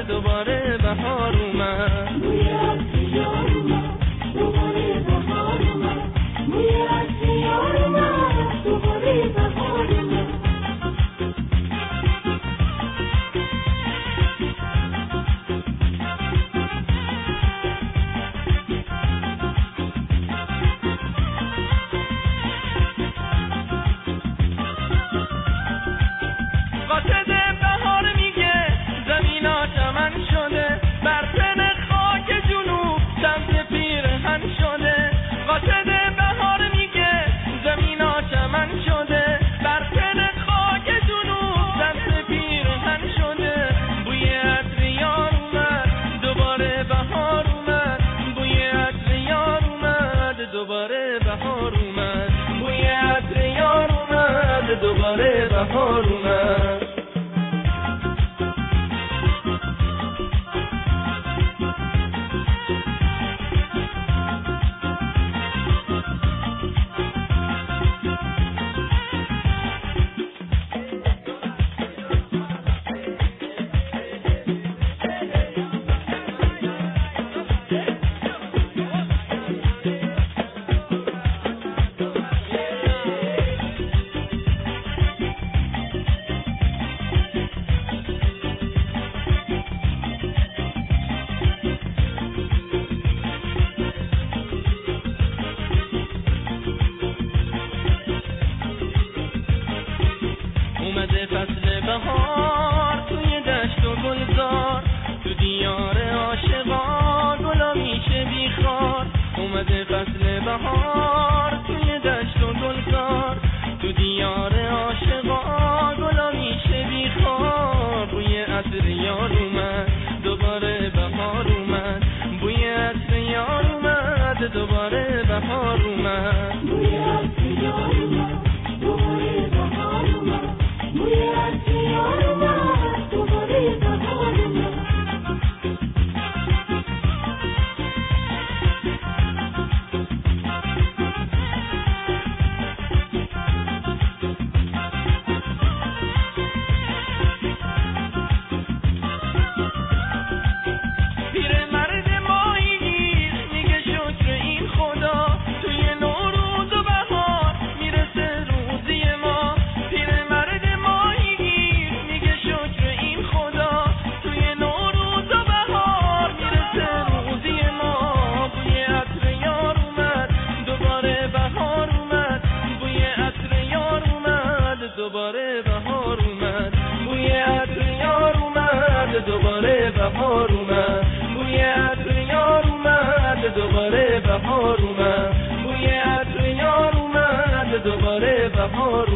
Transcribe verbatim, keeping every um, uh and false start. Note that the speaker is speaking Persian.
اومد، دوباره بهار اومد. بوی عطر یار اومد، دوباره بهار اومد. بوی عطر یار اومد، دوباره بهار اومد. دوباره بهار اومد، بوی عطر یار اومد، دوباره بهار اومد. اومده فصل بهار توی دشت و گلزار، تو دیار عاشقا گلا میشه بیخار. اومده فصل بهار توی دشت و گلزار، تو دیار عاشقا گلا میشه بیخار. بوی عطر یار اومد، دوباره بهار اومد. بوی عطر یار اومد، دوباره بهار اومد. بوی عطر یار اومد، دوباره بهار اومد. بوی عطر یار اومد، دوباره بهار اومد. دوباره بهار اومد، بوی عطر یار اومد، دوباره بهار اومد. بوی عطر یار اومد، دوباره بهار اومد. بوی عطر یار اومد، دوباره بهار